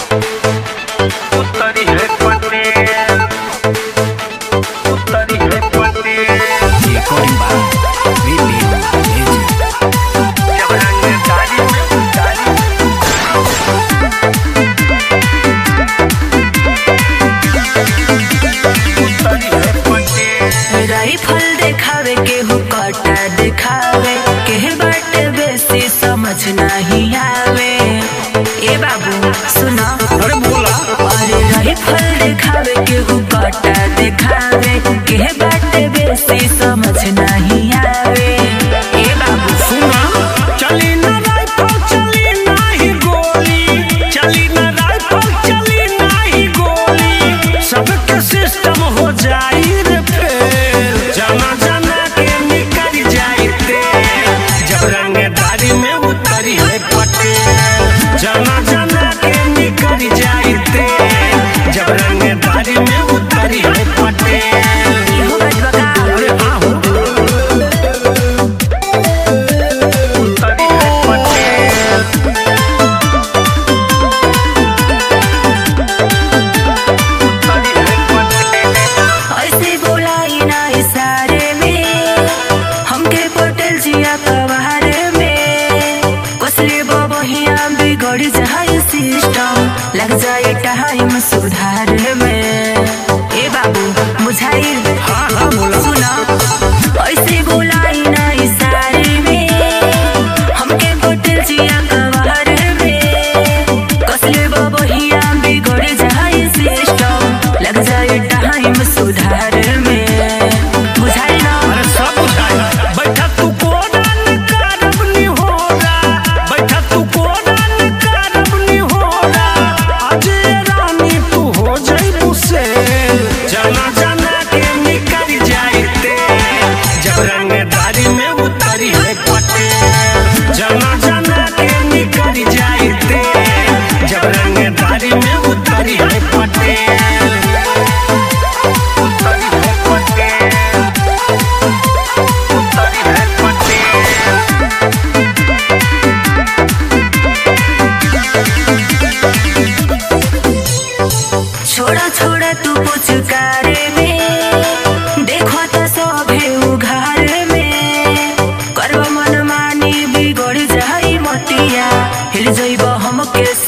उत्तरी है पटेल, उत्तरी है पटेल। रिकॉर्डिंग बाय वीपी जब रंग डाली में डाली उत्तरी है पटेल। राइफल देखावे केहू कटा देखावे केहे बाटे बेसी समझ नहीं आवे। ए बाबू सुना, अरे बोला। अरे राइफल देखावे केहू कटा देखावे केहे बाटे बेसी समझ नहीं आवे। ए बाबू सुना, चली ना राइफल चली नाही गोली, चली ना राइफल चली नाही गोली, सबके सिस्टम हो जाई रे फेल, जाना जाना के निकल जाई तेल, जब रंगदारी में उतरी है पटेल, जाना जाना के निकल जाई तेल, जब रंगदारी में उतरी है पटेल। इहो बजवा का अरे हाँ हो। उत्तरी है पटेल, उत्तरी है पटेल। ऐसे बोलाई ना इशारे में हमके पटेल जिया कवारे में कसले बबहिया बिगड़ जाए सिस्टम लग जाए टाइम सुधार में। ए बाबू मुझाई हाँ हाँ बोला। सुना, ऐसे बोलाई ना इशारे में हमके पटेल जिया कवारे में कसले बबहिया बिगड़ जाए सिस्टम लग जाए टाइम सुधार में। बुझाई ना अरे सब बुझाया। बैठा तू कोडान करब नी होरा, बैठा तू कोडान करब नी होरा, आज ये रानी तू हो जाई मुझसे, जाना जाना के निकल जाई तेल, जब रंगदारी में उतरी है पटेल, जाना जाना के निकल जाई तेल, जब रंगदारी में उतरी है पटेल। उत्तरी है पटेल, उत्तरी है पटेल। छोड़ा छोड़ा तू पुचकारे में देखो तो सभे उघारे में करब मन मानी बिगड़ जाई मतिया हिल जइब हमके